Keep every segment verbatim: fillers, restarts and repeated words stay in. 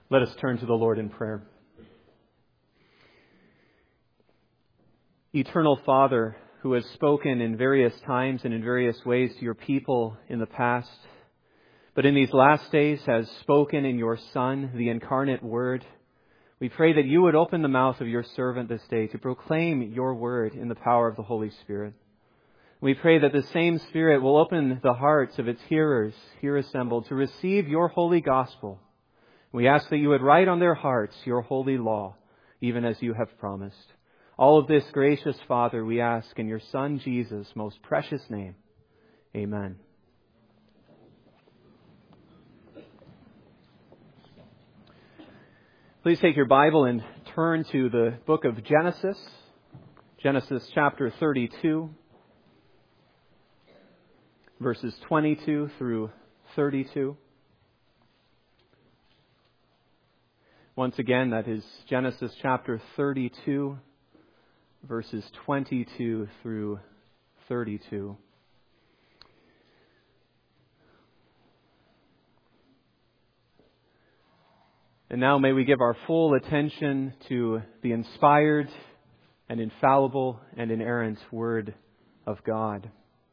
Let us turn to the Lord in prayer. Eternal Father, who has spoken in various times and in various ways to your people in the past, but in these last days has spoken in your Son, the incarnate Word, we pray that you would open the mouth of your servant this day to proclaim your word in the power of the Holy Spirit. We pray that the same Spirit will open the hearts of its hearers here assembled to receive your holy gospel. We ask that you would write on their hearts your holy law, even as you have promised. All of this, gracious Father, we ask in your Son Jesus' most precious name. Amen. Please take your Bible and turn to the book of Genesis, Genesis chapter thirty-two, verses twenty-two through thirty-two. Once again, that is Genesis chapter thirty-two, verses twenty-two through thirty-two. And now may we give our full attention to the inspired and infallible and inerrant Word of God.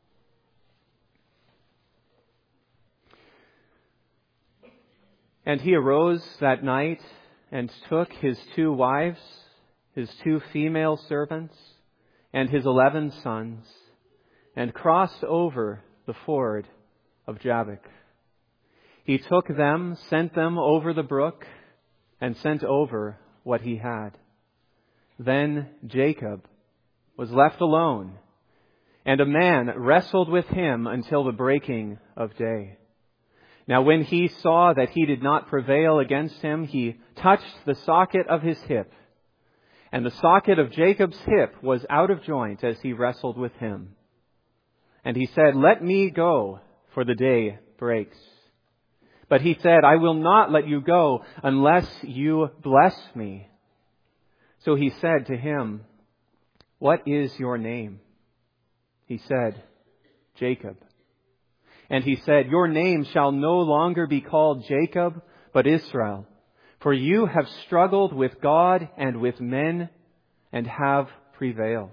And he arose that night and took his two wives, his two female servants, and his eleven sons, and crossed over the ford of Jabbok. He took them, sent them over the brook, and sent over what he had. Then Jacob was left alone, and a man wrestled with him until the breaking of day. Now when he saw that he did not prevail against him, he touched the socket of his hip. And the socket of Jacob's hip was out of joint as he wrestled with him. And he said, "Let me go, for the day breaks." But he said, "I will not let you go unless you bless me." So he said to him, "What is your name?" He said, "Jacob." And he said, "Your name shall no longer be called Jacob, but Israel. For you have struggled with God and with men and have prevailed."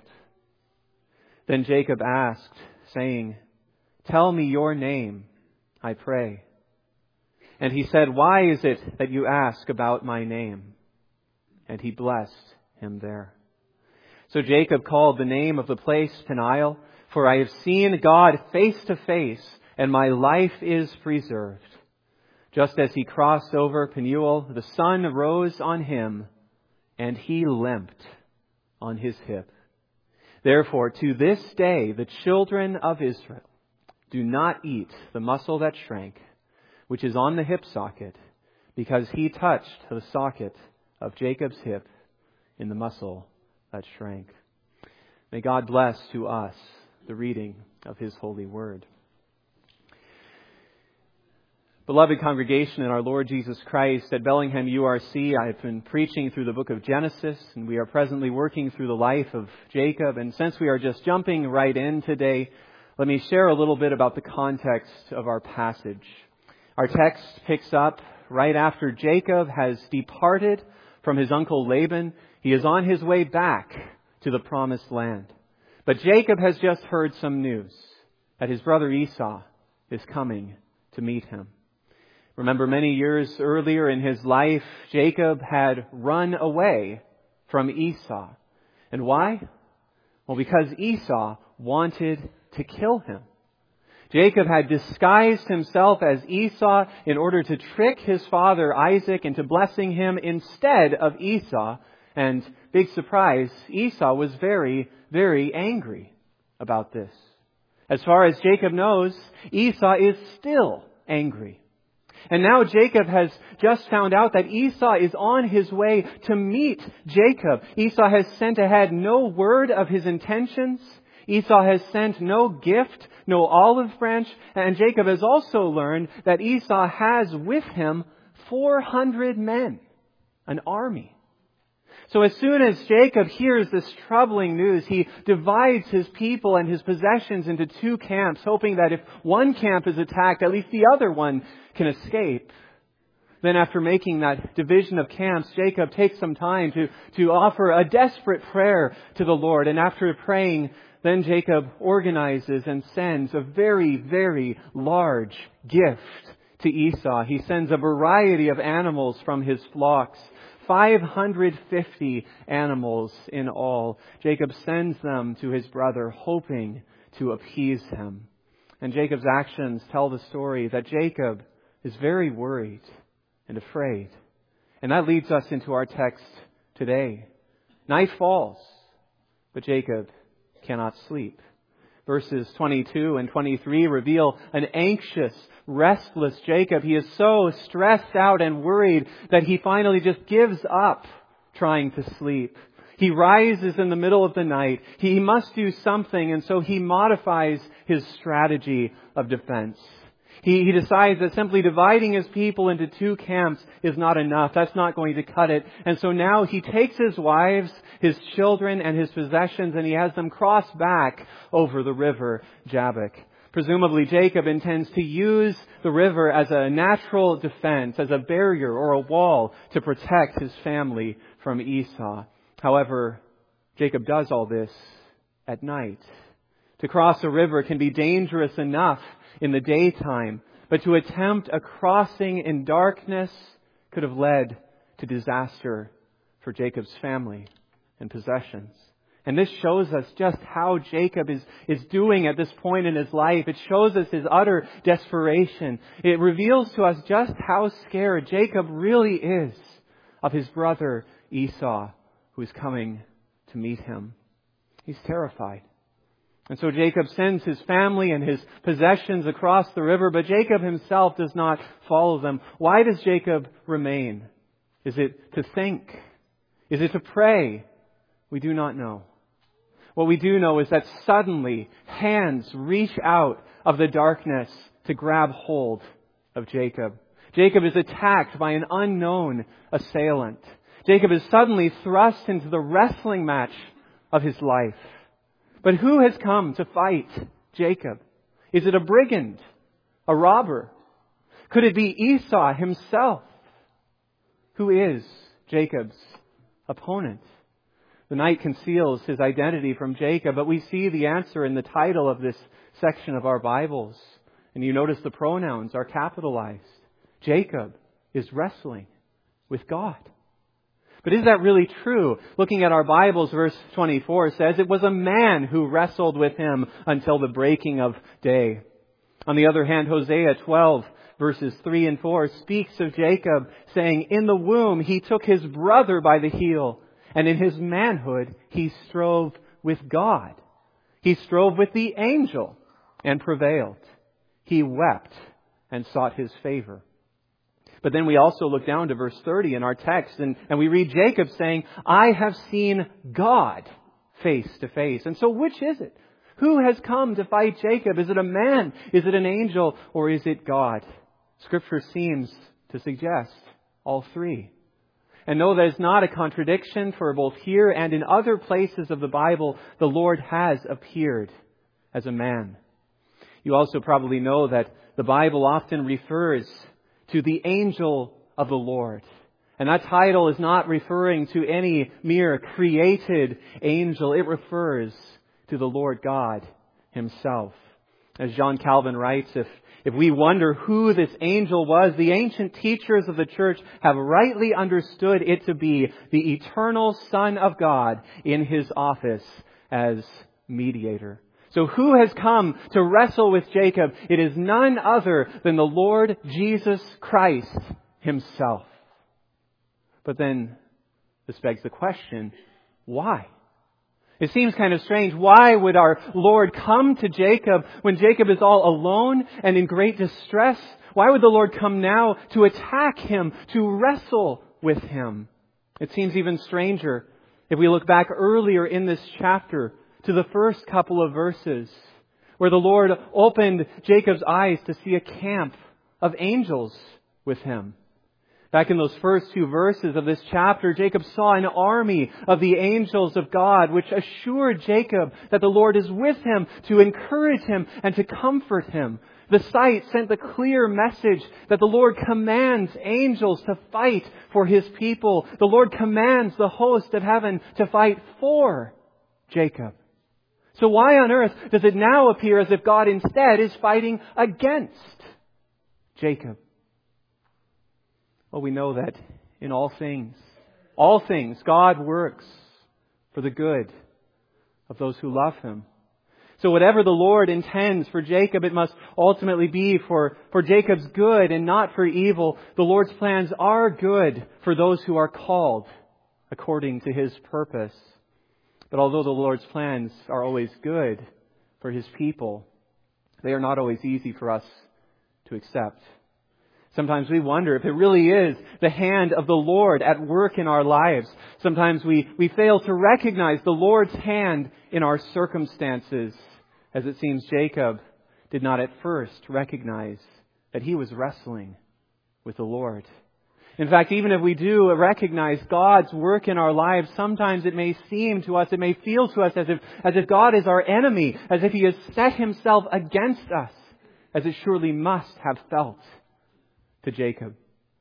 Then Jacob asked, saying, "Tell me your name, I pray." And he said, "Why is it that you ask about my name?" And he blessed him there. So Jacob called the name of the place Peniel, "For I have seen God face to face, and my life is preserved." Just as he crossed over Peniel, the sun rose on him, and he limped on his hip. Therefore, to this day, the children of Israel do not eat the muscle that shrank, which is on the hip socket, because he touched the socket of Jacob's hip in the muscle that shrank. May God bless to us the reading of His holy word. Beloved congregation in our Lord Jesus Christ, at Bellingham U R C, I have been preaching through the book of Genesis, and we are presently working through the life of Jacob. And since we are just jumping right in today, let me share a little bit about the context of our passage. Our text picks up right after Jacob has departed from his uncle Laban. He is on his way back to the promised land. But Jacob has just heard some news that his brother Esau is coming to meet him. Remember, many years earlier in his life, Jacob had run away from Esau. And why? Well, because Esau wanted to kill him. Jacob had disguised himself as Esau in order to trick his father Isaac into blessing him instead of Esau. And big surprise, Esau was very, very angry about this. As far as Jacob knows, Esau is still angry. And now Jacob has just found out that Esau is on his way to meet Jacob. Esau has sent ahead no word of his intentions. Esau has sent no gift, no olive branch. And Jacob has also learned that Esau has with him four hundred men, an army. So as soon as Jacob hears this troubling news, he divides his people and his possessions into two camps, hoping that if one camp is attacked, at least the other one can escape. Then after making that division of camps, Jacob takes some time to, to offer a desperate prayer to the Lord. And after praying, then Jacob organizes and sends a very, very large gift to Esau. He sends a variety of animals from his flocks, five hundred fifty animals in all. Jacob sends them to his brother, hoping to appease him. And Jacob's actions tell the story that Jacob is very worried and afraid. And that leads us into our text today. Night falls, but Jacob cannot sleep. Verses twenty-two and twenty-three reveal an anxious, restless Jacob. He is so stressed out and worried that he finally just gives up trying to sleep. He rises in the middle of the night. He must do something, and so he modifies his strategy of defense. He, he decides that simply dividing his people into two camps is not enough. That's not going to cut it. And so now he takes his wives, his children, and his possessions, and he has them cross back over the river Jabbok. Presumably, Jacob intends to use the river as a natural defense, as a barrier or a wall to protect his family from Esau. However, Jacob does all this at night. To cross a river can be dangerous enough in the daytime, but to attempt a crossing in darkness could have led to disaster for Jacob's family and possessions. And this shows us just how Jacob is, is doing at this point in his life. It shows us his utter desperation. It reveals to us just how scared Jacob really is of his brother Esau, who is coming to meet him. He's terrified. And so Jacob sends his family and his possessions across the river, but Jacob himself does not follow them. Why does Jacob remain? Is it to think? Is it to pray? We do not know. What we do know is that suddenly hands reach out of the darkness to grab hold of Jacob. Jacob is attacked by an unknown assailant. Jacob is suddenly thrust into the wrestling match of his life. But who has come to fight Jacob? Is it a brigand? A robber? Could it be Esau himself? Who is Jacob's opponent? The night conceals his identity from Jacob, but we see the answer in the title of this section of our Bibles. And you notice the pronouns are capitalized. Jacob is wrestling with God. But is that really true? Looking at our Bibles, verse twenty-four says, it was a man who wrestled with him until the breaking of day. On the other hand, Hosea twelve, verses three and four speaks of Jacob, saying, in the womb he took his brother by the heel, and in his manhood he strove with God. He strove with the angel and prevailed. He wept and sought his favor. But then we also look down to verse thirty in our text, and, and we read Jacob saying, I have seen God face to face. And so which is it? Who has come to fight Jacob? Is it a man? Is it an angel? Or is it God? Scripture seems to suggest all three. And no, that is not a contradiction, for both here and in other places of the Bible, the Lord has appeared as a man. You also probably know that the Bible often refers to the angel of the Lord. And that title is not referring to any mere created angel. It refers to the Lord God himself. As John Calvin writes, if, if we wonder who this angel was, the ancient teachers of the church have rightly understood it to be the eternal Son of God in his office as mediator. So who has come to wrestle with Jacob? It is none other than the Lord Jesus Christ himself. But then this begs the question, why? It seems kind of strange. Why would our Lord come to Jacob when Jacob is all alone and in great distress? Why would the Lord come now to attack him, to wrestle with him? It seems even stranger if we look back earlier in this chapter to the first couple of verses where the Lord opened Jacob's eyes to see a camp of angels with him. Back in those first two verses of this chapter, Jacob saw an army of the angels of God, which assured Jacob that the Lord is with him to encourage him and to comfort him. The sight sent the clear message that the Lord commands angels to fight for His people. The Lord commands the host of heaven to fight for Jacob. So why on earth does it now appear as if God instead is fighting against Jacob? Well, we know that in all things, all things, God works for the good of those who love Him. So whatever the Lord intends for Jacob, it must ultimately be for, for Jacob's good and not for evil. The Lord's plans are good for those who are called according to His purpose. But although the Lord's plans are always good for His people, they are not always easy for us to accept. Sometimes we wonder if it really is the hand of the Lord at work in our lives. Sometimes we, we fail to recognize the Lord's hand in our circumstances, as it seems Jacob did not at first recognize that he was wrestling with the Lord. In fact, even if we do recognize God's work in our lives, sometimes it may seem to us, it may feel to us as if, as if God is our enemy, as if He has set Himself against us, as it surely must have felt to Jacob.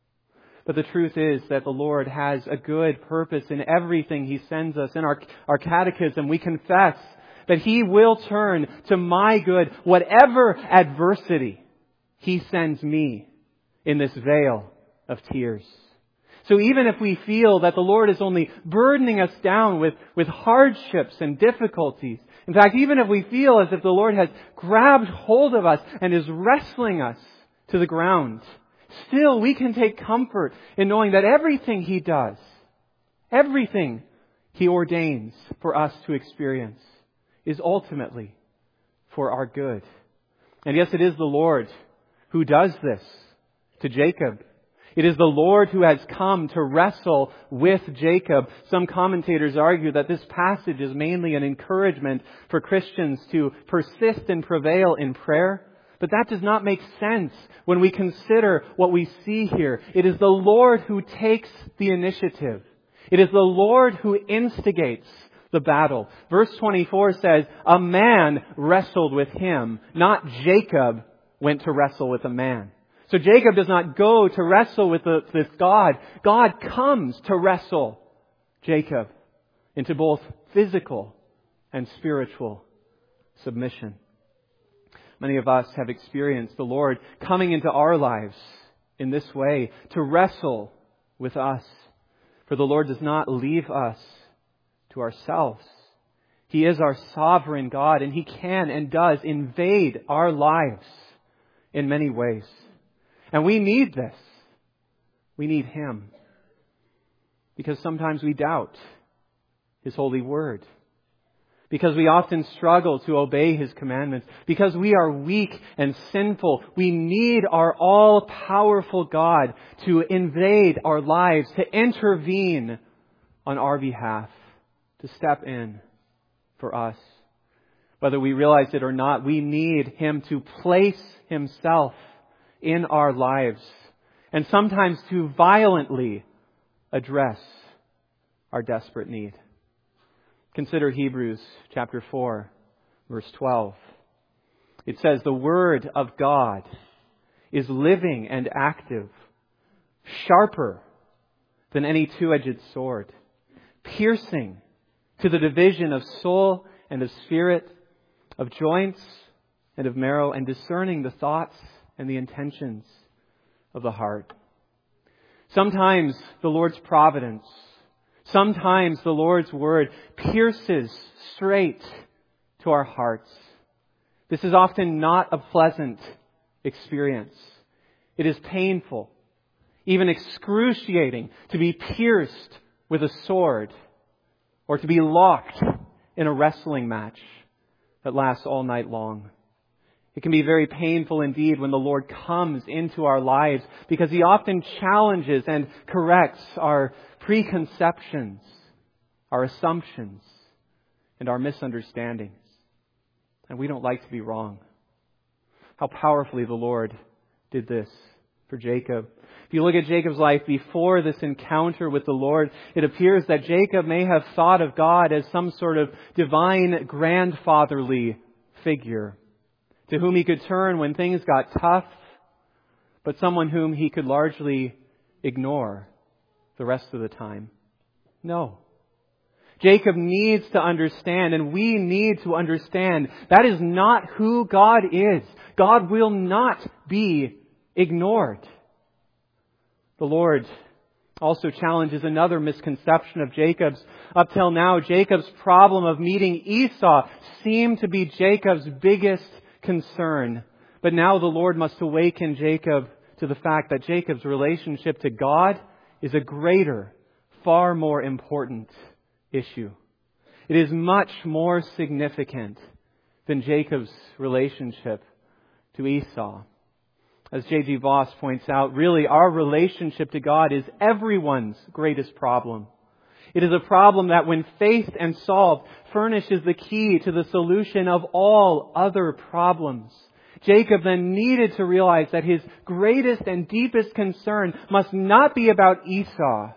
But the truth is that the Lord has a good purpose in everything He sends us. In our, our catechism, we confess that He will turn to my good whatever adversity He sends me in this vale of tears. So even if we feel that the Lord is only burdening us down with, with hardships and difficulties, in fact, even if we feel as if the Lord has grabbed hold of us and is wrestling us to the ground, still we can take comfort in knowing that everything He does, everything He ordains for us to experience, is ultimately for our good. And yes, it is the Lord who does this to Jacob. It is the Lord who has come to wrestle with Jacob. Some commentators argue that this passage is mainly an encouragement for Christians to persist and prevail in prayer. But that does not make sense when we consider what we see here. It is the Lord who takes the initiative. It is the Lord who instigates the battle. Verse twenty-four says, a man wrestled with him, not Jacob went to wrestle with a man. So Jacob does not go to wrestle with, the, with God. God comes to wrestle Jacob into both physical and spiritual submission. Many of us have experienced the Lord coming into our lives in this way to wrestle with us. For the Lord does not leave us to ourselves. He is our sovereign God, and He can and does invade our lives in many ways. And we need this. We need Him. Because sometimes we doubt His holy word. Because we often struggle to obey His commandments. Because we are weak and sinful. We need our all-powerful God to invade our lives, to intervene on our behalf, to step in for us. Whether we realize it or not, we need Him to place Himself in our lives, and sometimes to violently address our desperate need. Consider Hebrews chapter four, verse twelve. It says, the Word of God is living and active, sharper than any two-edged sword, piercing to the division of soul and of spirit, of joints and of marrow, and discerning the thoughts and the intentions of the heart. Sometimes the Lord's providence, sometimes the Lord's word pierces straight to our hearts. This is often not a pleasant experience. It is painful, even excruciating, to be pierced with a sword or to be locked in a wrestling match that lasts all night long. It can be very painful indeed when the Lord comes into our lives, because He often challenges and corrects our preconceptions, our assumptions, and our misunderstandings. And we don't like to be wrong. How powerfully the Lord did this for Jacob. If you look at Jacob's life before this encounter with the Lord, it appears that Jacob may have thought of God as some sort of divine grandfatherly figure to whom he could turn when things got tough, but someone whom he could largely ignore the rest of the time. No. Jacob needs to understand, and we need to understand, that is not who God is. God will not be ignored. The Lord also challenges another misconception of Jacob's. Up till now, Jacob's problem of meeting Esau seemed to be Jacob's biggest concern. But now the Lord must awaken Jacob to the fact that Jacob's relationship to God is a greater, far more important issue. It is much more significant than Jacob's relationship to Esau. As J G Voss points out, really our relationship to God is everyone's greatest problem. It is a problem that when faced and solved furnishes the key to the solution of all other problems. Jacob then needed to realize that his greatest and deepest concern must not be about Esau,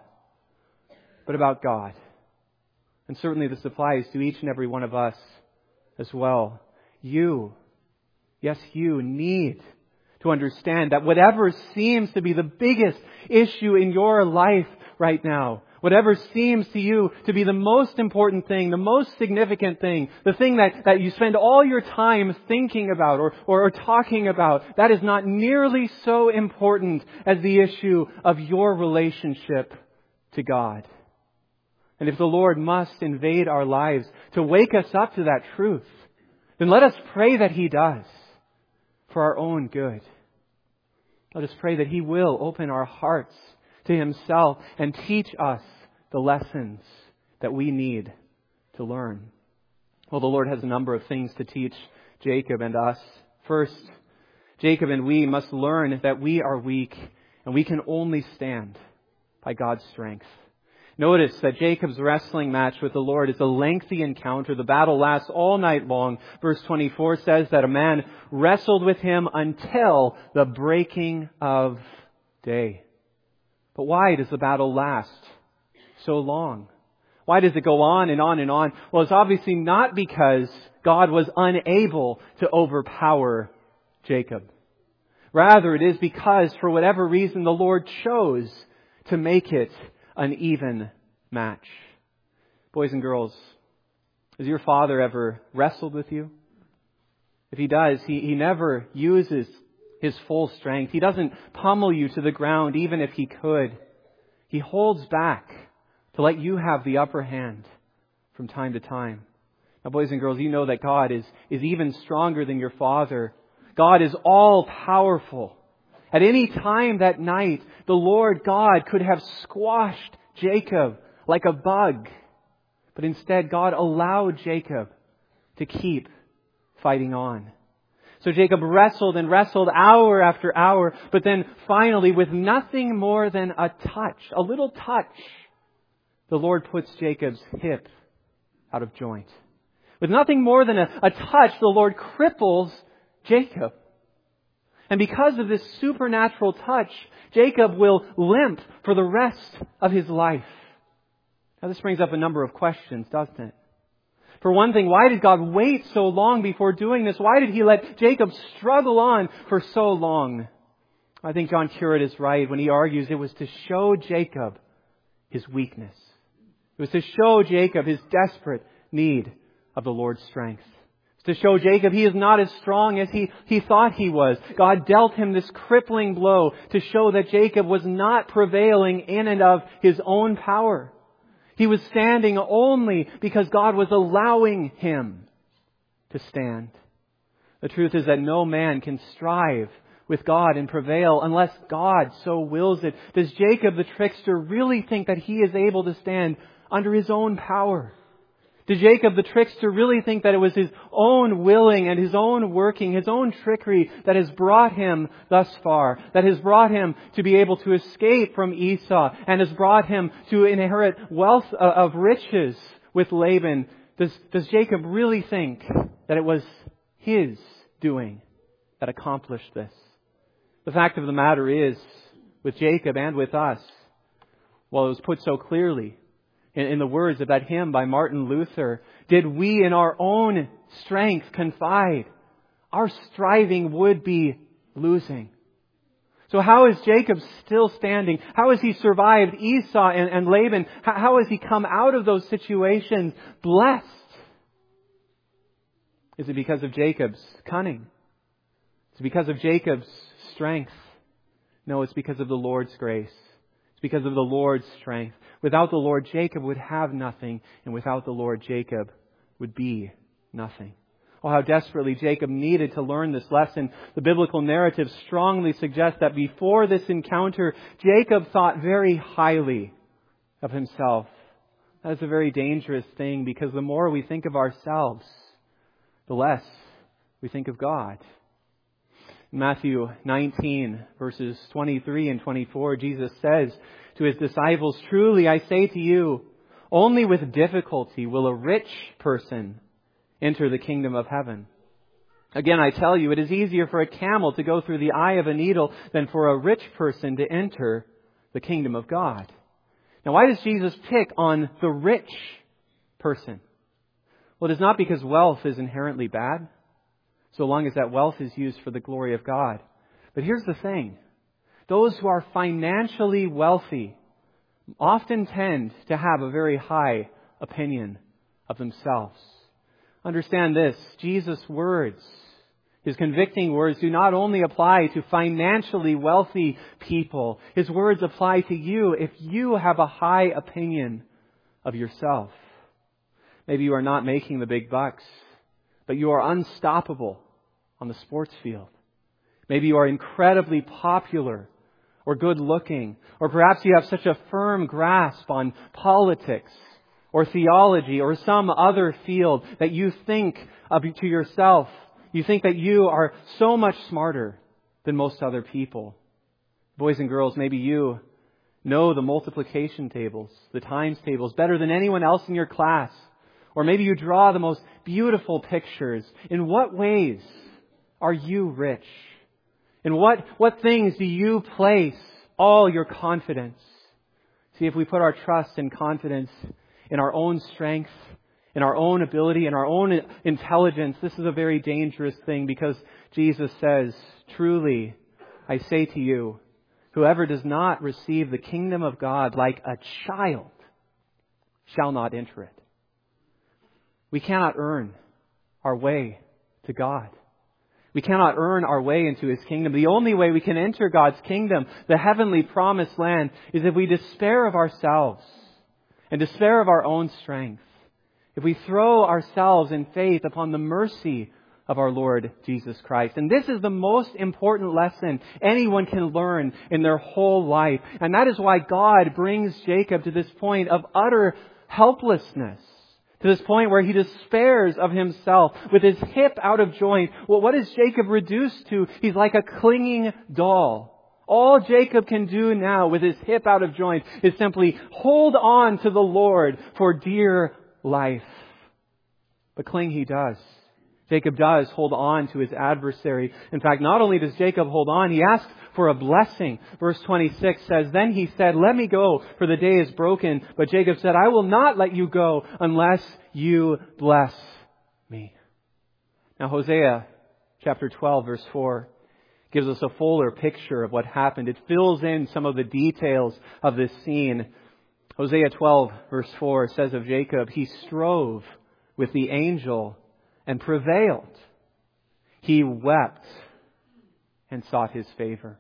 but about God. And certainly this applies to each and every one of us as well. You, yes, you need to understand that whatever seems to be the biggest issue in your life right now, whatever seems to you to be the most important thing, the most significant thing, the thing that, that you spend all your time thinking about or, or, or talking about, that is not nearly so important as the issue of your relationship to God. And if the Lord must invade our lives to wake us up to that truth, then let us pray that He does for our own good. Let us pray that He will open our hearts to Himself and teach us the lessons that we need to learn. Well, the Lord has a number of things to teach Jacob and us. First, Jacob and we must learn that we are weak and we can only stand by God's strength. Notice that Jacob's wrestling match with the Lord is a lengthy encounter. The battle lasts all night long. Verse twenty-four says that a man wrestled with him until the breaking of day. But why does the battle last so long? Why does it go on and on and on? Well, it's obviously not because God was unable to overpower Jacob. Rather, it is because, for whatever reason, the Lord chose to make it an even match. Boys and girls, has your father ever wrestled with you? If he does, he, he never uses his full strength. He doesn't pummel you to the ground even if he could. He holds back to let you have the upper hand from time to time. Now, boys and girls, you know that God is, is even stronger than your father. God is all powerful. At any time that night, the Lord God could have squashed Jacob like a bug. But instead, God allowed Jacob to keep fighting on. So Jacob wrestled and wrestled hour after hour, but then finally, with nothing more than a touch, a little touch, the Lord puts Jacob's hip out of joint. With nothing more than a, a touch, the Lord cripples Jacob. And because of this supernatural touch, Jacob will limp for the rest of his life. Now this brings up a number of questions, doesn't it? For one thing, why did God wait so long before doing this? Why did He let Jacob struggle on for so long? I think John Currid is right when he argues it was to show Jacob his weakness. It was to show Jacob his desperate need of the Lord's strength. To show Jacob he is not as strong as he, he thought he was. God dealt him this crippling blow to show that Jacob was not prevailing in and of his own power. He was standing only because God was allowing him to stand. The truth is that no man can strive with God and prevail unless God so wills it. Does Jacob the trickster really think that he is able to stand under his own power? Did Jacob the trickster really think that it was his own willing and his own working, his own trickery that has brought him thus far, that has brought him to be able to escape from Esau and has brought him to inherit wealth of riches with Laban? Does, does Jacob really think that it was his doing that accomplished this? The fact of the matter is, with Jacob and with us? Well, it was put so clearly in, in the words of that hymn by Martin Luther. Did we in our own strength confide, our striving would be losing. So how is Jacob still standing? How has he survived Esau and, and Laban? How, how has he come out of those situations blessed? Is it because of Jacob's cunning? Is it because of Jacob's strength? No, it's because of the Lord's grace. It's because of the Lord's strength. Without the Lord, Jacob would have nothing, and without the Lord, Jacob would be nothing. Oh, how desperately Jacob needed to learn this lesson. The biblical narrative strongly suggests that before this encounter, Jacob thought very highly of himself. That is a very dangerous thing, because the more we think of ourselves, the less we think of God. In Matthew nineteen, verses twenty-three and twenty-four, Jesus says to His disciples, "Truly I say to you, only with difficulty will a rich person enter the kingdom of heaven. Again, I tell you, it is easier for a camel to go through the eye of a needle than for a rich person to enter the kingdom of God." Now, why does Jesus pick on the rich person? Well, it is not because wealth is inherently bad, so long as that wealth is used for the glory of God. But here's the thing. Those who are financially wealthy often tend to have a very high opinion of themselves. Understand this, Jesus' words, His convicting words, do not only apply to financially wealthy people. His words apply to you if you have a high opinion of yourself. Maybe you are not making the big bucks, but you are unstoppable on the sports field. Maybe you are incredibly popular or good looking, or perhaps you have such a firm grasp on politics or theology or some other field that you think of to yourself, you think that you are so much smarter than most other people. Boys and girls, maybe you know the multiplication tables, the times tables better than anyone else in your class. Or maybe you draw the most beautiful pictures. In what ways are you rich? In what, what things do you place all your confidence? See, if we put our trust and confidence in our own strength, in our own ability, in our own intelligence, this is a very dangerous thing, because Jesus says, "Truly, I say to you, whoever does not receive the kingdom of God like a child shall not enter it." We cannot earn our way to God. We cannot earn our way into His kingdom. The only way we can enter God's kingdom, the heavenly promised land, is if we despair of ourselves and despair of our own strength. If we throw ourselves in faith upon the mercy of our Lord Jesus Christ. And this is the most important lesson anyone can learn in their whole life. And that is why God brings Jacob to this point of utter helplessness. To this point where he despairs of himself with his hip out of joint. Well, what is Jacob reduced to? He's like a clinging doll. All Jacob can do now with his hip out of joint is simply hold on to the Lord for dear life. But cling he does. Jacob does hold on to his adversary. In fact, not only does Jacob hold on, he asks for a blessing. Verse twenty-six says, "Then he said, 'Let me go, for the day is broken.' But Jacob said, 'I will not let you go unless you bless me.'" Now Hosea chapter twelve, verse four gives us a fuller picture of what happened. It fills in some of the details of this scene. Hosea twelve, verse four says of Jacob, "He strove with the angel and prevailed. He wept and sought his favor."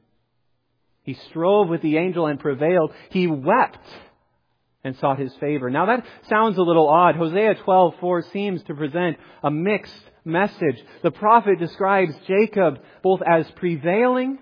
He strove with the angel and prevailed. He wept and sought his favor. Now that sounds a little odd. Hosea twelve four seems to present a mixed message. The prophet describes Jacob both as prevailing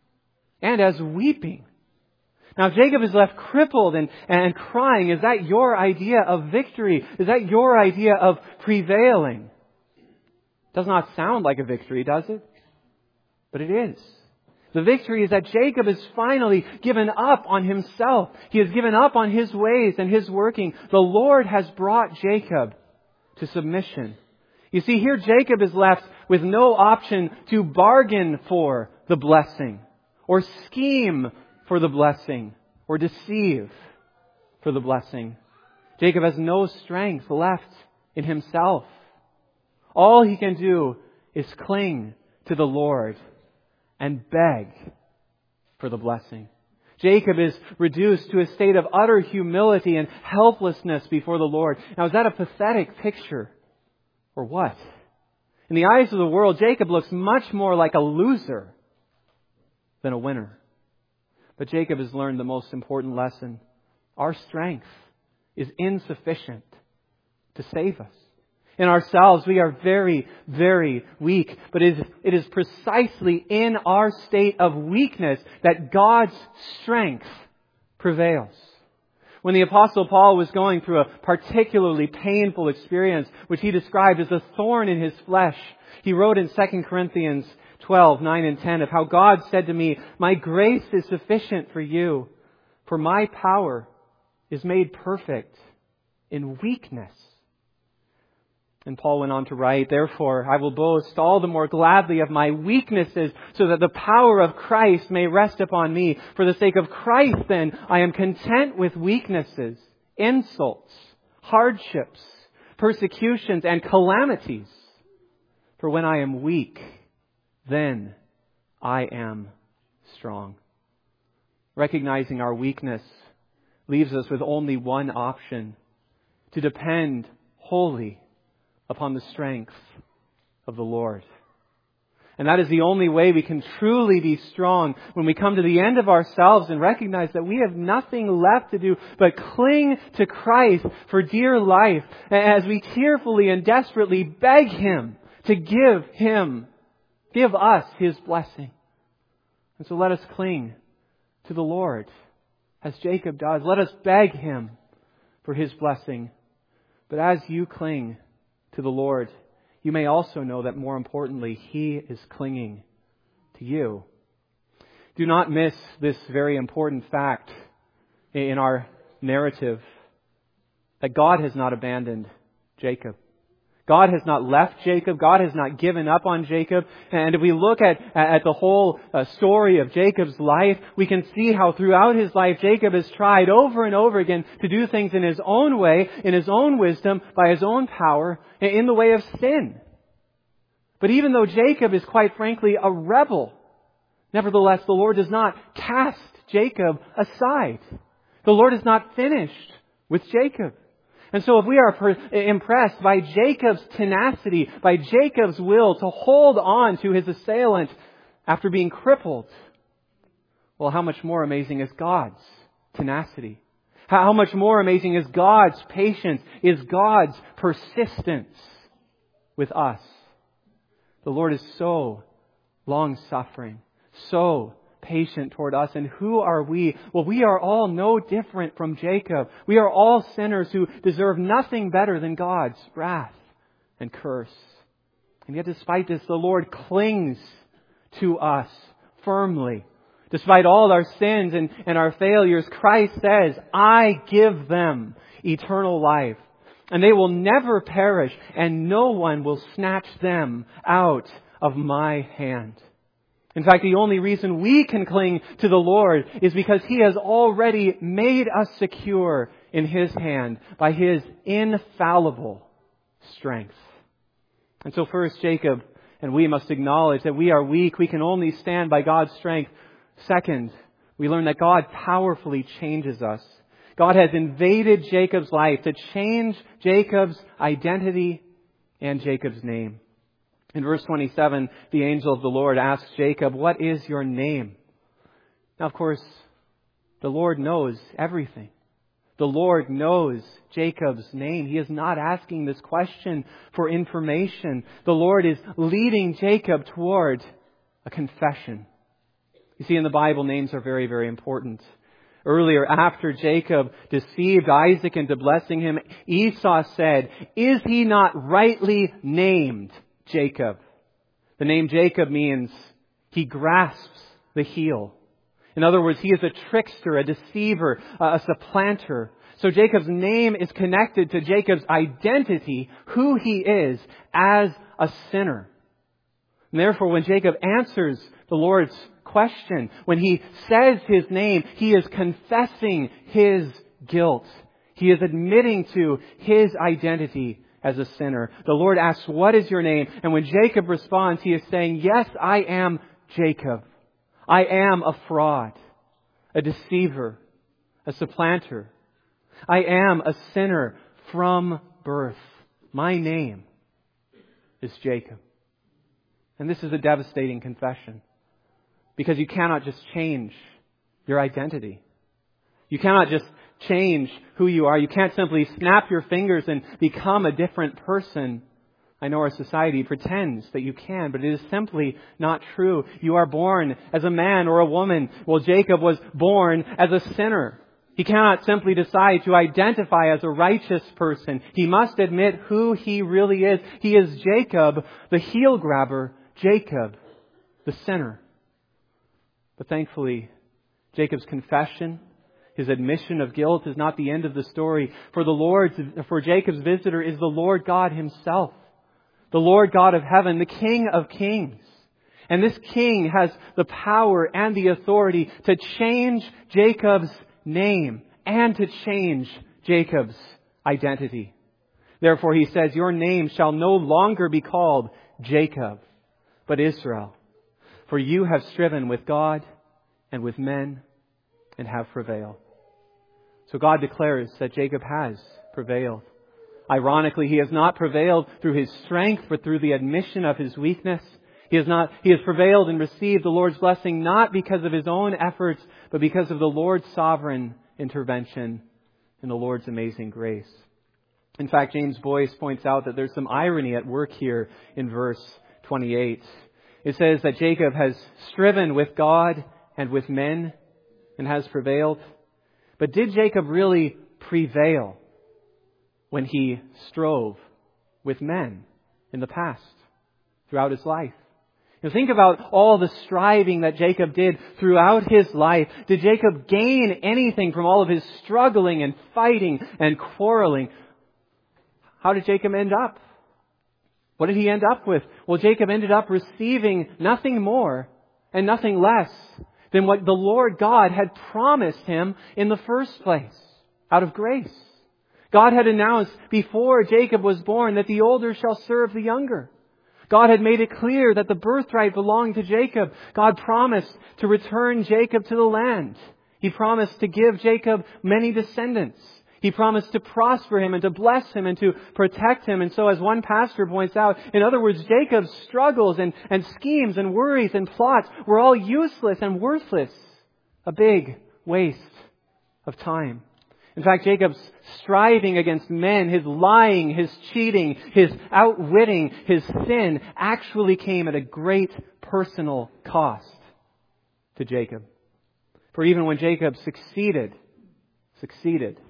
and as weeping. Now, if Jacob is left crippled and, and crying, is that your idea of victory? Is that your idea of prevailing? Does not sound like a victory, does it? But it is. The victory is that Jacob has finally given up on himself. He has given up on his ways and his working. The Lord has brought Jacob to submission. You see, here Jacob is left with no option to bargain for the blessing or scheme for the blessing or deceive for the blessing. Jacob has no strength left in himself. All he can do is cling to the Lord and beg for the blessing. Jacob is reduced to a state of utter humility and helplessness before the Lord. Now, is that a pathetic picture or what? In the eyes of the world, Jacob looks much more like a loser than a winner. But Jacob has learned the most important lesson. Our strength is insufficient to save us. In ourselves, we are very, very weak. But it is, it is precisely in our state of weakness that God's strength prevails. When the Apostle Paul was going through a particularly painful experience, which he described as a thorn in his flesh, he wrote in Second Corinthians twelve, nine and ten of how God said to me, "My grace is sufficient for you, for my power is made perfect in weakness." And Paul went on to write, "Therefore I will boast all the more gladly of my weaknesses, so that the power of Christ may rest upon me. For the sake of Christ, then, I am content with weaknesses, insults, hardships, persecutions, and calamities. For when I am weak, then I am strong." Recognizing our weakness leaves us with only one option: to depend wholly upon the strength of the Lord. And that is the only way we can truly be strong, when we come to the end of ourselves and recognize that we have nothing left to do but cling to Christ for dear life, as we tearfully and desperately beg Him to give Him, give us His blessing. And so let us cling to the Lord as Jacob does. Let us beg Him for His blessing. But as you cling to the Lord, you may also know that more importantly, He is clinging to you. Do not miss this very important fact in our narrative, that God has not abandoned Jacob. God has not left Jacob. God has not given up on Jacob. And if we look at, at the whole uh, story of Jacob's life, we can see how throughout his life, Jacob has tried over and over again to do things in his own way, in his own wisdom, by his own power, in the way of sin. But even though Jacob is quite frankly a rebel, nevertheless, the Lord does not cast Jacob aside. The Lord is not finished with Jacob. And so if we are per- impressed by Jacob's tenacity, by Jacob's will to hold on to his assailant after being crippled, well, how much more amazing is God's tenacity? How much more amazing is God's patience, is God's persistence with us? The Lord is so long-suffering, so patient toward us. And who are we? Well, we are all no different from Jacob. We are all sinners who deserve nothing better than God's wrath and curse. And yet despite this, the Lord clings to us firmly. Despite all our sins and, and our failures, Christ says, "I give them eternal life, and they will never perish, and no one will snatch them out of my hand." In fact, the only reason we can cling to the Lord is because He has already made us secure in His hand by His infallible strength. And so first, Jacob and we must acknowledge that we are weak. We can only stand by God's strength. Second, we learn that God powerfully changes us. God has invaded Jacob's life to change Jacob's identity and Jacob's name. In verse twenty-seven, the angel of the Lord asks Jacob, "What is your name?" Now, of course, the Lord knows everything. The Lord knows Jacob's name. He is not asking this question for information. The Lord is leading Jacob toward a confession. You see, in the Bible, names are very, very important. Earlier, after Jacob deceived Isaac into blessing him, Esau said, "Is he not rightly named Jacob?" The name Jacob means he grasps the heel. In other words, he is a trickster, a deceiver, a supplanter. So Jacob's name is connected to Jacob's identity, who he is as a sinner. And therefore, when Jacob answers the Lord's question. When he says his name, he is confessing his guilt. He is admitting to his identity as a sinner. The Lord asks, what is your name? And when Jacob responds, he is saying, yes, I am Jacob. I am a fraud, a deceiver, a supplanter. I am a sinner from birth. My name is Jacob. And this is a devastating confession, because you cannot just change your identity. You cannot just change who you are. You can't simply snap your fingers and become a different person. I know our society pretends that you can, but it is simply not true. You are born as a man or a woman. Well, Jacob was born as a sinner. He cannot simply decide to identify as a righteous person. He must admit who he really is. He is Jacob, the heel grabber, Jacob, the sinner. But thankfully, Jacob's confession, his admission of guilt, is not the end of the story. For the Lord's, for Jacob's visitor is the Lord God himself, the Lord God of heaven, the King of kings. And this King has the power and the authority to change Jacob's name and to change Jacob's identity. Therefore, he says, your name shall no longer be called Jacob, but Israel. For you have striven with God and with men and have prevailed. So God declares that Jacob has prevailed. Ironically, he has not prevailed through his strength, but through the admission of his weakness. He has not, he has prevailed and received the Lord's blessing not because of his own efforts, but because of the Lord's sovereign intervention and the Lord's amazing grace. In fact, James Boyce points out that there's some irony at work here in verse twenty-eight. It says that Jacob has striven with God and with men and has prevailed. But did Jacob really prevail when he strove with men in the past, throughout his life? You know, think about all the striving that Jacob did throughout his life. Did Jacob gain anything from all of his struggling and fighting and quarreling? How did Jacob end up? What did he end up with? Well, Jacob ended up receiving nothing more and nothing less than what the Lord God had promised him in the first place, out of grace. God had announced before Jacob was born that the older shall serve the younger. God had made it clear that the birthright belonged to Jacob. God promised to return Jacob to the land. He promised to give Jacob many descendants. He promised to prosper him and to bless him and to protect him. And so, as one pastor points out, in other words, Jacob's struggles and, and schemes and worries and plots were all useless and worthless. A big waste of time. In fact, Jacob's striving against men, his lying, his cheating, his outwitting, his sin actually came at a great personal cost to Jacob. For even when Jacob succeeded, succeeded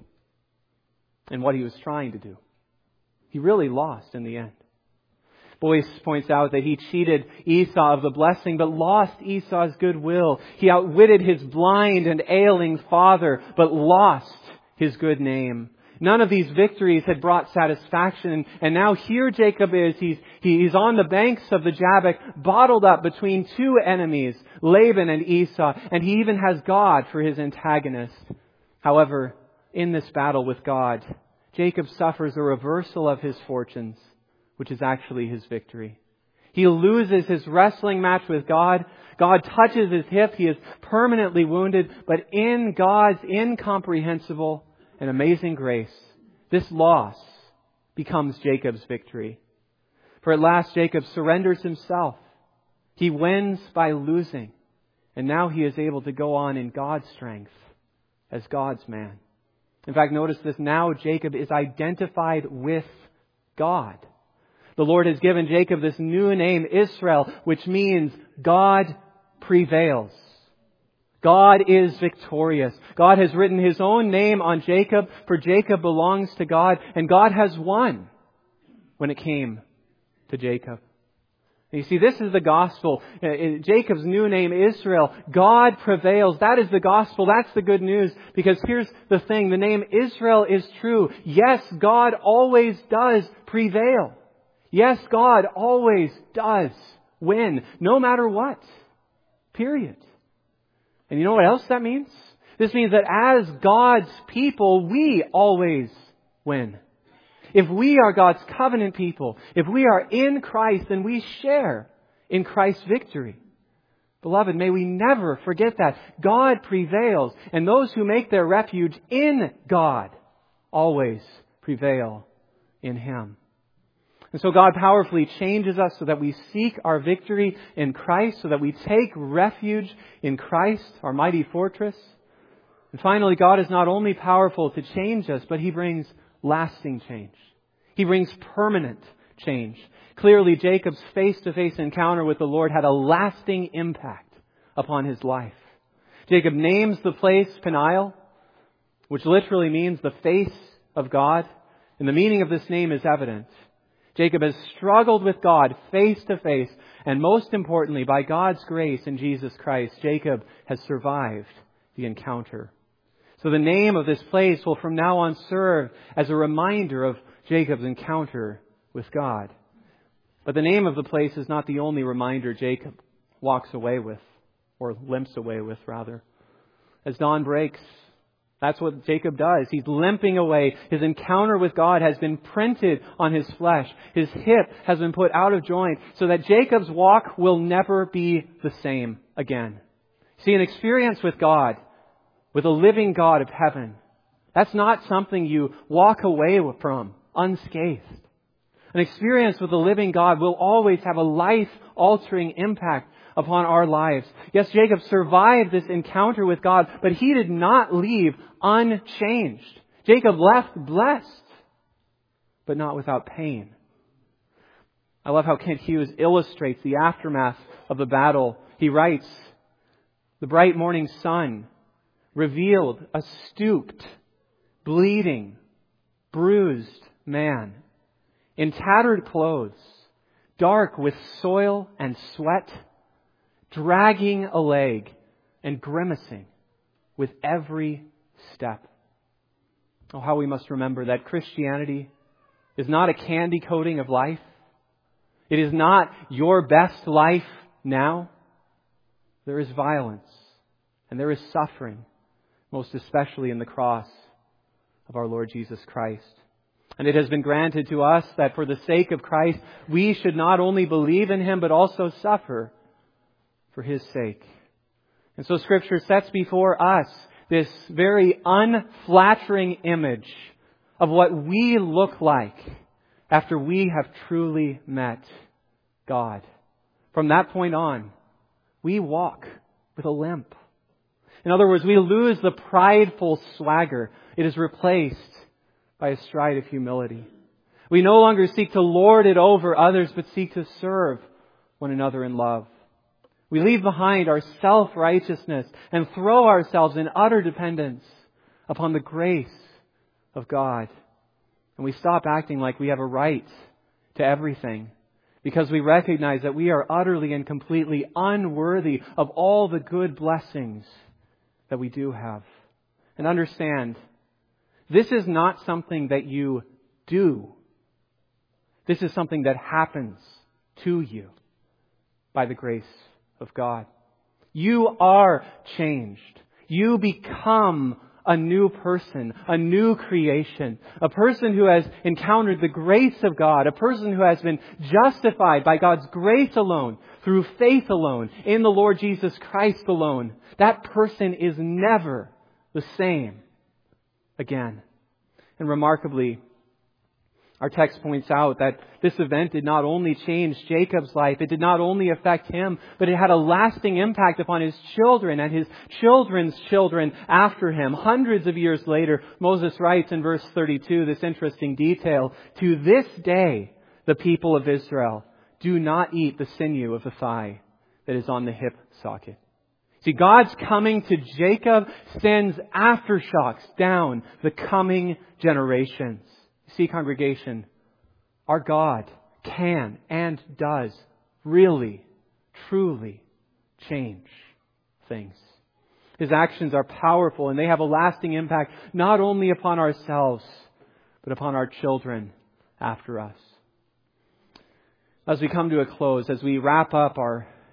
in what he was trying to do, he really lost in the end. Boyce points out that he cheated Esau of the blessing, but lost Esau's goodwill. He outwitted his blind and ailing father, but lost his good name. None of these victories had brought satisfaction. And now here Jacob is. He's, he's on the banks of the Jabbok, bottled up between two enemies, Laban and Esau. And he even has God for his antagonist. However, in this battle with God, Jacob suffers a reversal of his fortunes, which is actually his victory. He loses his wrestling match with God. God touches his hip. He is permanently wounded. But in God's incomprehensible and amazing grace, this loss becomes Jacob's victory. For at last Jacob surrenders himself. He wins by losing. And now he is able to go on in God's strength as God's man. In fact, notice this. Now Jacob is identified with God. The Lord has given Jacob this new name, Israel, which means God prevails. God is victorious. God has written His own name on Jacob, for Jacob belongs to God, and God has won when it came to Jacob. And you see, this is the gospel. Jacob's new name, Israel. God prevails. That is the gospel. That's the good news. Because here's the thing. The name Israel is true. Yes, God always does prevail. Yes, God always does win, no matter what. Period. And you know what else that means? This means that as God's people, we always win. If we are God's covenant people, if we are in Christ, then we share in Christ's victory. Beloved, may we never forget that. God prevails, and those who make their refuge in God always prevail in Him. And so God powerfully changes us so that we seek our victory in Christ, so that we take refuge in Christ, our mighty fortress. And finally, God is not only powerful to change us, but He brings lasting change. He brings permanent change. Clearly, Jacob's face-to-face encounter with the Lord had a lasting impact upon his life. Jacob names the place Peniel, which literally means the face of God. And the meaning of this name is evident. Jacob has struggled with God face to face. And most importantly, by God's grace in Jesus Christ, Jacob has survived the encounter. So the name of this place will from now on serve as a reminder of Jacob's encounter with God. But the name of the place is not the only reminder Jacob walks away with, or limps away with, rather. As dawn breaks, that's what Jacob does. He's limping away. His encounter with God has been printed on his flesh. His hip has been put out of joint so that Jacob's walk will never be the same again. See, an experience with God, with a living God of heaven, that's not something you walk away from unscathed. An experience with the living God will always have a life-altering impact upon our lives. Yes, Jacob survived this encounter with God, but he did not leave unchanged. Jacob left blessed, but not without pain. I love how Kent Hughes illustrates the aftermath of the battle. He writes, "The bright morning sun revealed a stooped, bleeding, bruised man in tattered clothes, dark with soil and sweat, dragging a leg and grimacing with every step." Oh, how we must remember that Christianity is not a candy coating of life. It is not your best life now. There is violence and there is suffering, most especially in the cross of our Lord Jesus Christ. And it has been granted to us that for the sake of Christ, we should not only believe in Him, but also suffer for His sake. And so Scripture sets before us this very unflattering image of what we look like after we have truly met God. From that point on, we walk with a limp. In other words, we lose the prideful swagger. It is replaced by a stride of humility. We no longer seek to lord it over others, but seek to serve one another in love. We leave behind our self-righteousness and throw ourselves in utter dependence upon the grace of God. And we stop acting like we have a right to everything, because we recognize that we are utterly and completely unworthy of all the good blessings that we do have. And understand, this is not something that you do. This is something that happens to you by the grace of God. You are changed. You become a new person, a new creation, a person who has encountered the grace of God, a person who has been justified by God's grace alone, through faith alone, in the Lord Jesus Christ alone. That person is never the same again. And remarkably, our text points out that this event did not only change Jacob's life, it did not only affect him, but it had a lasting impact upon his children and his children's children after him. Hundreds of years later, Moses writes in verse thirty-two this interesting detail, "To this day, the people of Israel do not eat the sinew of the thigh that is on the hip socket." See, God's coming to Jacob sends aftershocks down the coming generations. See, congregation, our God can and does really, truly change things. His actions are powerful and they have a lasting impact not only upon ourselves, but upon our children after us. As we come to a close, as we wrap up our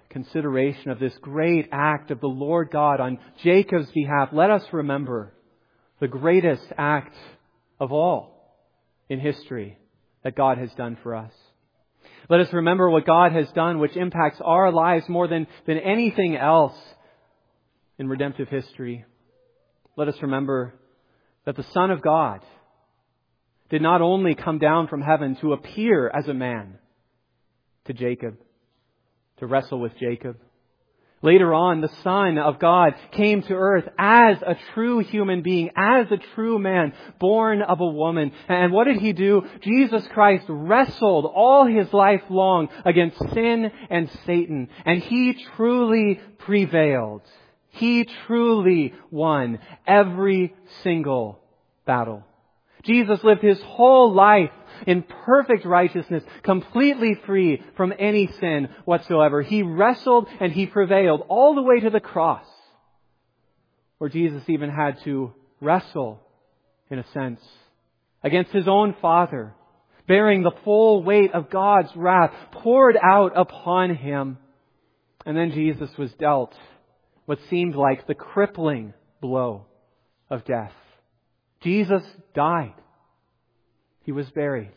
consideration of this great act of the Lord God on Jacob's behalf, let us remember the greatest act of all in history that God has done for us. Let us remember what God has done, which impacts our lives more than, than anything else in redemptive history. Let us remember that the Son of God did not only come down from heaven to appear as a man to Jacob, to wrestle with Jacob. Later on, the Son of God came to earth as a true human being, as a true man, born of a woman. And what did He do? Jesus Christ wrestled all His life long against sin and Satan. And He truly prevailed. He truly won every single battle. Jesus lived His whole life in perfect righteousness, completely free from any sin whatsoever. He wrestled and He prevailed all the way to the cross, where Jesus even had to wrestle, in a sense, against His own Father, bearing the full weight of God's wrath poured out upon Him. And then Jesus was dealt what seemed like the crippling blow of death. Jesus died. He was buried.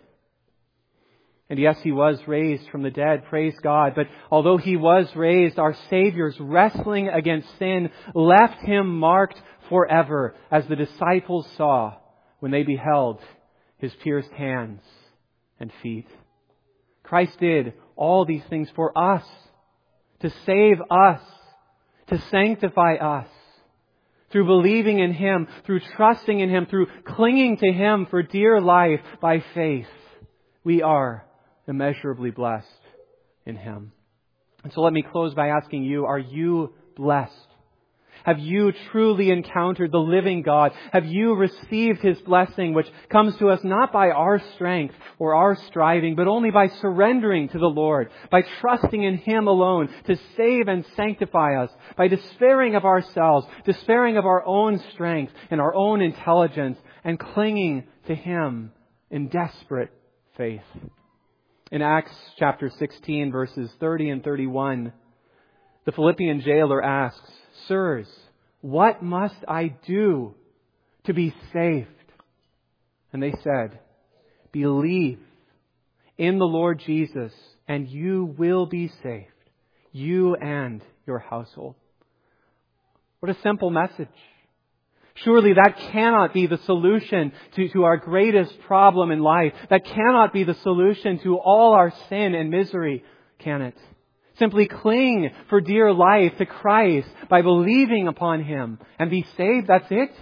And yes, He was raised from the dead, praise God. But although He was raised, our Savior's wrestling against sin left Him marked forever, as the disciples saw when they beheld His pierced hands and feet. Christ did all these things for us, to save us, to sanctify us. Through believing in Him, through trusting in Him, through clinging to Him for dear life by faith, we are immeasurably blessed in Him. And so let me close by asking you, are you blessed? Have you truly encountered the living God? Have you received His blessing, which comes to us not by our strength or our striving, but only by surrendering to the Lord, by trusting in Him alone to save and sanctify us, by despairing of ourselves, despairing of our own strength and our own intelligence, and clinging to Him in desperate faith? In Acts chapter sixteen, verses thirty and thirty-one, the Philippian jailer asks, "Sirs, what must I do to be saved?" And they said, "Believe in the Lord Jesus, and you will be saved, you and your household." What a simple message. Surely that cannot be the solution to, to our greatest problem in life. That cannot be the solution to all our sin and misery, can it? Simply cling for dear life to Christ by believing upon Him and be saved. That's it.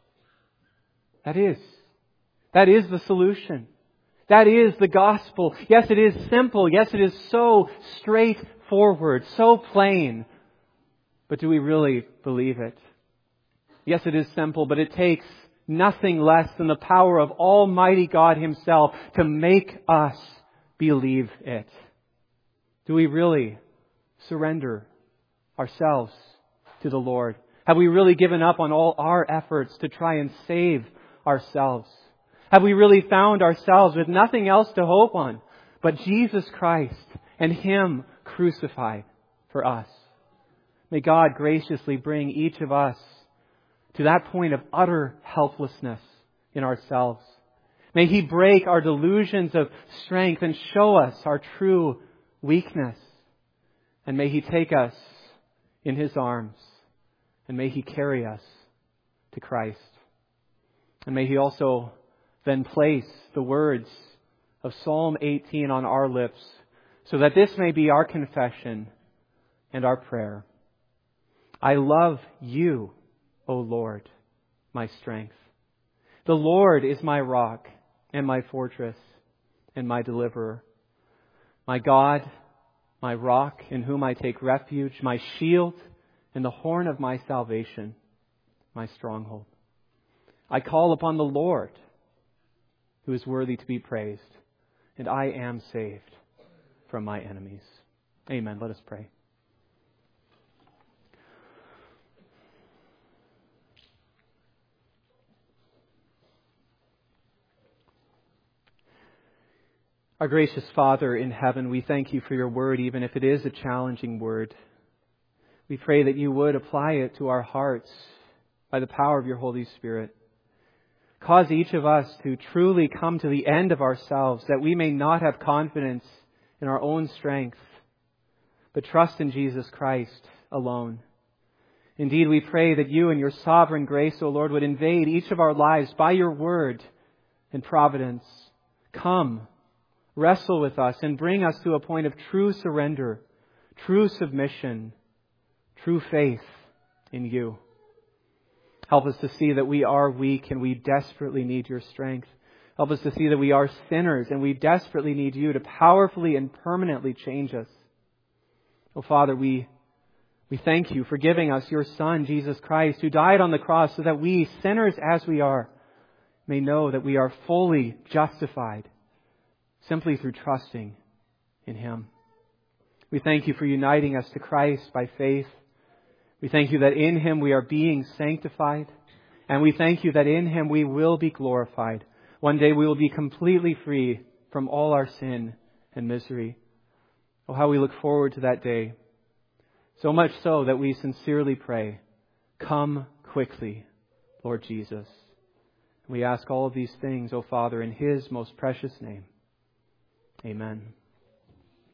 That is. That is the solution. That is the gospel. Yes, it is simple. Yes, it is so straightforward, so plain. But do we really believe it? Yes, it is simple, but it takes nothing less than the power of Almighty God Himself to make us believe it. Do we really surrender ourselves to the Lord? Have we really given up on all our efforts to try and save ourselves? Have we really found ourselves with nothing else to hope on but Jesus Christ and Him crucified for us? May God graciously bring each of us to that point of utter helplessness in ourselves. May He break our delusions of strength and show us our true weakness. And may He take us in His arms. And may He carry us to Christ. And may He also then place the words of Psalm eighteen on our lips, so that this may be our confession and our prayer. I love You, O Lord, my strength. The Lord is my rock and my fortress and my deliverer. My God, my rock in whom I take refuge, my shield and the horn of my salvation, my stronghold. I call upon the Lord, who is worthy to be praised, and I am saved from my enemies. Amen. Let us pray. Our gracious Father in heaven, we thank you for your word, even if it is a challenging word. We pray that you would apply it to our hearts by the power of your Holy Spirit. Cause each of us to truly come to the end of ourselves, that we may not have confidence in our own strength, but trust in Jesus Christ alone. Indeed, we pray that you in your sovereign grace, O Lord, would invade each of our lives by your word and providence. Come, wrestle with us and bring us to a point of true surrender, true submission, true faith in you. Help us to see that we are weak and we desperately need your strength. Help us to see that we are sinners and we desperately need you to powerfully and permanently change us. Oh, Father, we, we thank you for giving us your Son, Jesus Christ, who died on the cross so that we, sinners as we are, may know that we are fully justified simply through trusting in him. We thank you for uniting us to Christ by faith. We thank you that in him we are being sanctified. And we thank you that in him we will be glorified. One day we will be completely free from all our sin and misery. Oh, how we look forward to that day. So much so that we sincerely pray, come quickly, Lord Jesus. We ask all of these things, O Father, in his most precious name. Amen.